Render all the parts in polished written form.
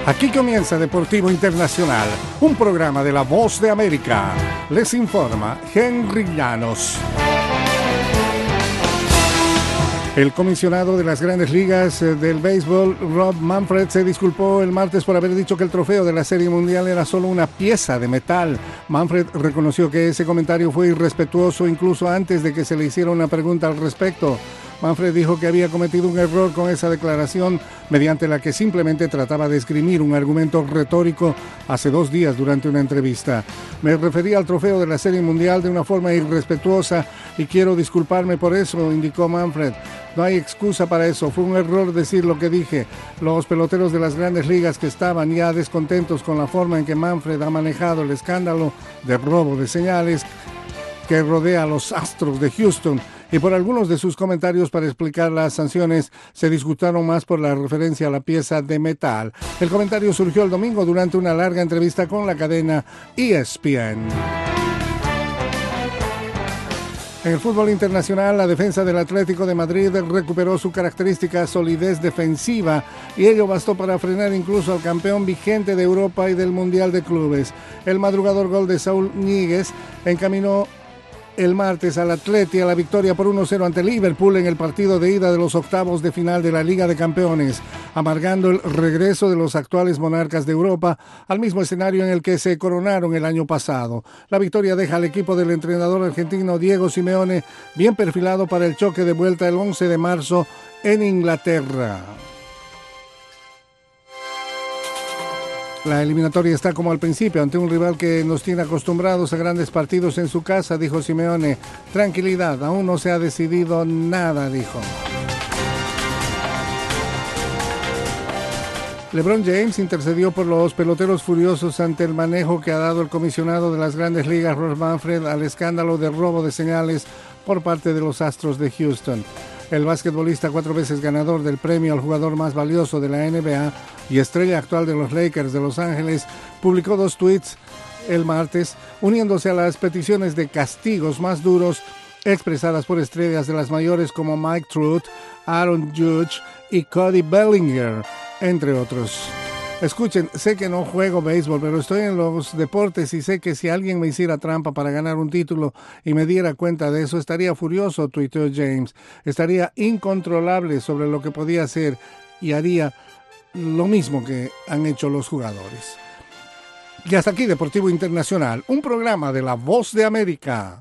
Aquí comienza Deportivo Internacional, un programa de La Voz de América. Les informa Henry Llanos. El comisionado de las Grandes Ligas del Béisbol, Rob Manfred, se disculpó el martes por haber dicho que el trofeo de la Serie Mundial era solo una pieza de metal. Manfred reconoció que ese comentario fue irrespetuoso incluso antes de que se le hiciera una pregunta al respecto. Manfred dijo que había cometido un error con esa declaración, mediante la que simplemente trataba de esgrimir un argumento retórico hace 2 días durante una entrevista. Me refería al trofeo de la Serie Mundial de una forma irrespetuosa y quiero disculparme por eso, indicó Manfred. No hay excusa para eso, fue un error decir lo que dije. Los peloteros de las Grandes Ligas que estaban ya descontentos con la forma en que Manfred ha manejado el escándalo de robo de señales que rodea a los Astros de Houston y por algunos de sus comentarios para explicar las sanciones se discutieron más por la referencia a la pieza de metal. El comentario surgió el domingo durante una larga entrevista con la cadena ESPN. En el fútbol internacional, la defensa del Atlético de Madrid recuperó su característica solidez defensiva y ello bastó para frenar incluso al campeón vigente de Europa y del Mundial de Clubes. El madrugador gol de Saúl Ñíguez encaminó el martes al Atleti a la victoria por 1-0 ante Liverpool en el partido de ida de los octavos de final de la Liga de Campeones, amargando el regreso de los actuales monarcas de Europa al mismo escenario en el que se coronaron el año pasado. La victoria deja al equipo del entrenador argentino Diego Simeone bien perfilado para el choque de vuelta el 11 de marzo en Inglaterra. La eliminatoria está como al principio, ante un rival que nos tiene acostumbrados a grandes partidos en su casa, dijo Simeone. Tranquilidad, aún no se ha decidido nada, dijo. LeBron James intercedió por los peloteros furiosos ante el manejo que ha dado el comisionado de las Grandes Ligas, Rob Manfred, al escándalo de robo de señales por parte de los Astros de Houston. El basquetbolista 4 veces ganador del premio al jugador más valioso de la NBA y estrella actual de los Lakers de Los Ángeles publicó 2 tweets el martes uniéndose a las peticiones de castigos más duros expresadas por estrellas de las mayores como Mike Trout, Aaron Judge y Cody Bellinger, entre otros. Escuchen, sé que no juego béisbol, pero estoy en los deportes y sé que si alguien me hiciera trampa para ganar un título y me diera cuenta de eso, estaría furioso, tuiteó James. Estaría incontrolable sobre lo que podía hacer y haría lo mismo que han hecho los jugadores. Y hasta aquí Deportivo Internacional, un programa de La Voz de América.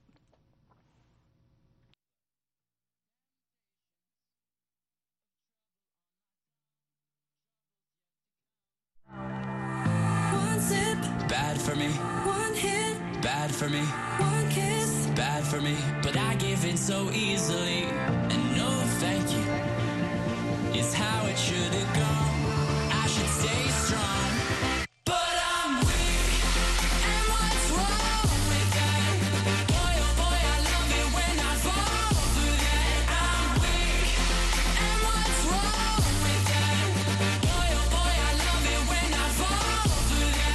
Bad for me, one hit, bad for me, one kiss, bad for me, but I give in so easily, and no thank you, is how it should have gone, I should stay strong, but I'm weak, and what's wrong with that, boy oh boy I love it when I fall for that, I'm weak, and what's wrong with that, boy oh boy I love it when I fall for that.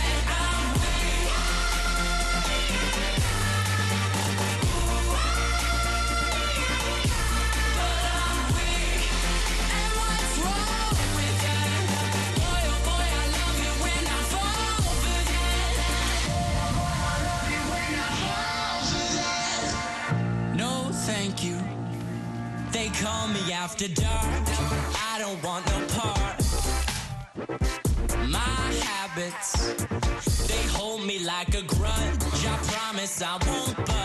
They call me after dark, I don't want no part. My habits, they hold me like a grudge. I promise I won't budge.